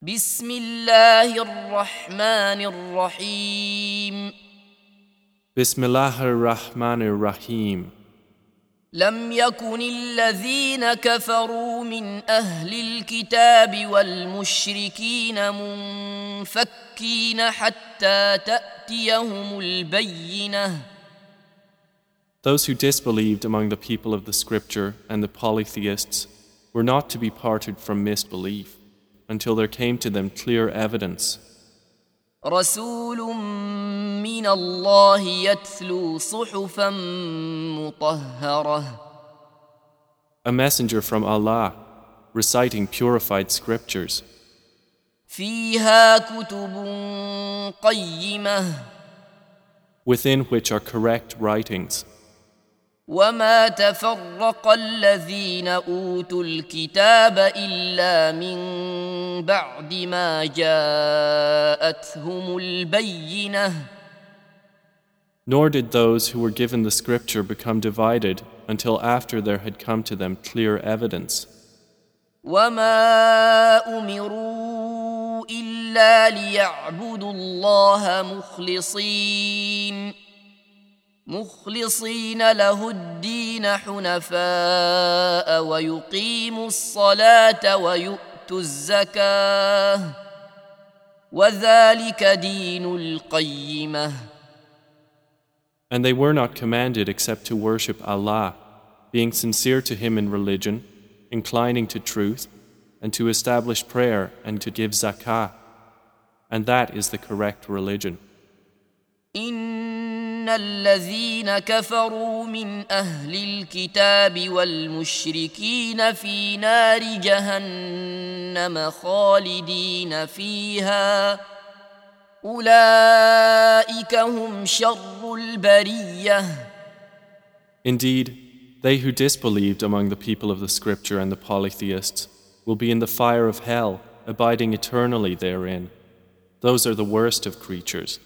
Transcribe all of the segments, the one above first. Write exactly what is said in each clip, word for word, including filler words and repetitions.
بسم الله الرحمن الرحيم Bismillah ar-Rahman ar-Rahim. لم يكن الذين كفروا من أهل الكتاب والمشركين منفكين حتى تأتيهم البينة. Those who disbelieved among the people of the scripture and the polytheists were not to be parted from misbelief until there came to them clear evidence. رسول من الله يتلو صحفا مطهرة. A messenger from Allah reciting purified scriptures. فيها كتب قيمة. Within which are correct writings. وما تفرق الذين أوتوا الكتاب إلا من بعد ما جاءتهم البينة. Nor did those who were given the scripture become divided until after there had come to them clear evidence. وما أمروا إلا ليعبدوا الله مخلصين مخلصين له الدين حنفاء ويقيموا الصلاة ويؤتوا الزكاة وذلك دين القيمة. And they were not commanded except to worship Allah, being sincere to Him in religion, inclining to truth, and to establish prayer and to give zakah. And that is the correct religion. إن الذين كفروا من أهل الكتاب والمشركين في نار جهنم خالدين فيها أولئك هم شر البرية. Indeed, they who disbelieved among the people of the scripture and the polytheists will be in the fire of hell, abiding eternally therein. Those are the worst of creatures.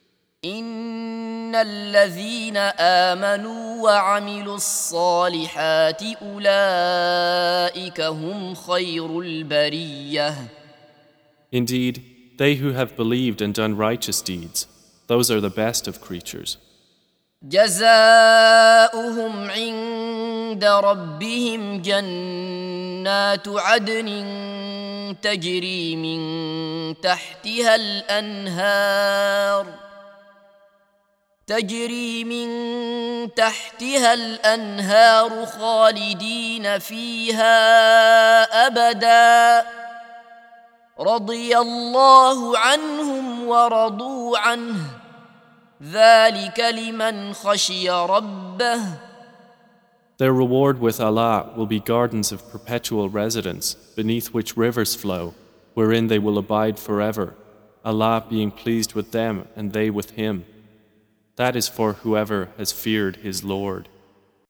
إن الذين آمنوا وعملوا الصالحات أولئك هم خير البرية. Indeed, they who have believed and done righteous deeds, those are the best of creatures. جزاؤهم عند ربهم جنات عدن تجري من تحتها الأنهار تجري من تحتها الأنهار خالدين فيها أبدا رضي الله عنهم ورضوا عنه ذلك لمن خشي ربه. Their reward with Allah will be gardens of perpetual residence, beneath which rivers flow, wherein they will abide forever, Allah being pleased with them and they with Him. That is for whoever has feared his Lord.